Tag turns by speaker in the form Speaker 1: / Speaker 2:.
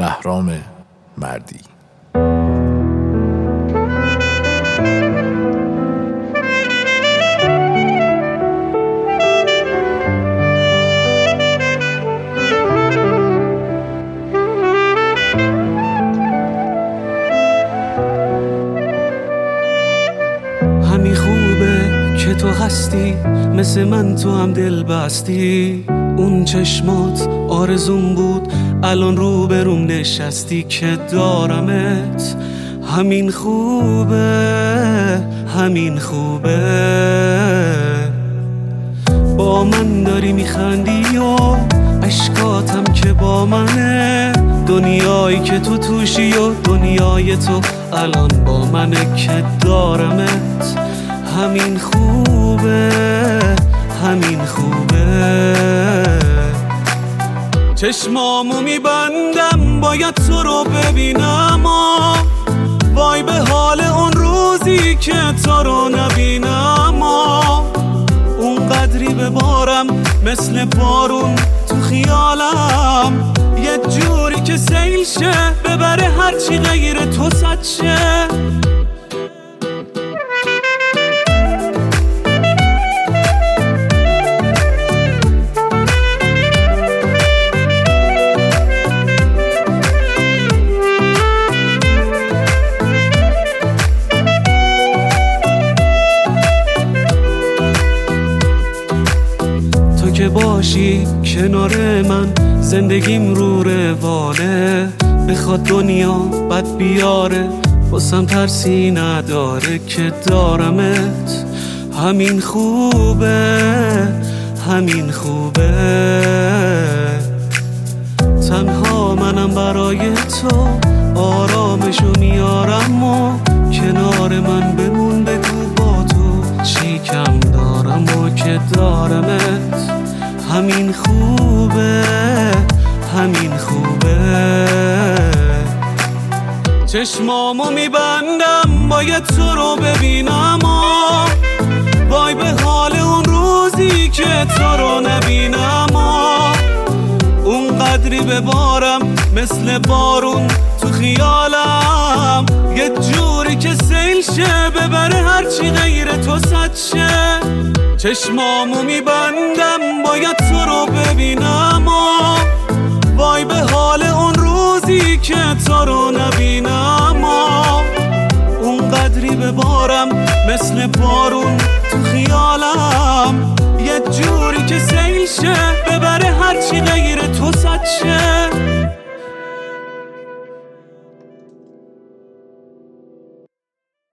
Speaker 1: بهرام مردی.
Speaker 2: همین خوبه که تو هستی، مثل من تو هم دل بستی. اون چشمات آرزون بود، الان رو بروم نشستی که دارمت. همین خوبه، همین خوبه. با من داری میخندی و اشکاتم که با منه. دنیایی که تو توشی و دنیای تو الان با منه که دارمت. همین خوبه، همین خوبه. چشمامو میبندم باید تو رو ببینم، وای به حال اون روزی که تو رو نبینم. اون قدری ببارم مثل بارون تو خیالم، یه جوری که سیل شه ببره هرچی غیر تو سد شه. که باشی کنار من زندگیم رو روانه. بخواد دنیا بد بیاره واسم ترسی نداره که دارمت. همین خوبه، همین خوبه. تنها منم برای تو آرامشو میارم و کنار من بمون بگو با تو چی کم دارم و که دارمت. همین خوبه، همین خوبه. چشمامو میبندم باید تو رو ببینم، وای به حال اون روزی که تو رو نبینم. اون قدری ببارم مثل بارون تو خیالم، یه جوری که سیل شه ببره هرچی غیر تو سد شه. چشمامو میبندم باید تو رو ببینم، وای به حال اون روزی که تو رو نبینم. اون قدری ببارم مثل بارون تو خیالم، یه جوری که سیل شه ببره هرچی غیر تو سد شه.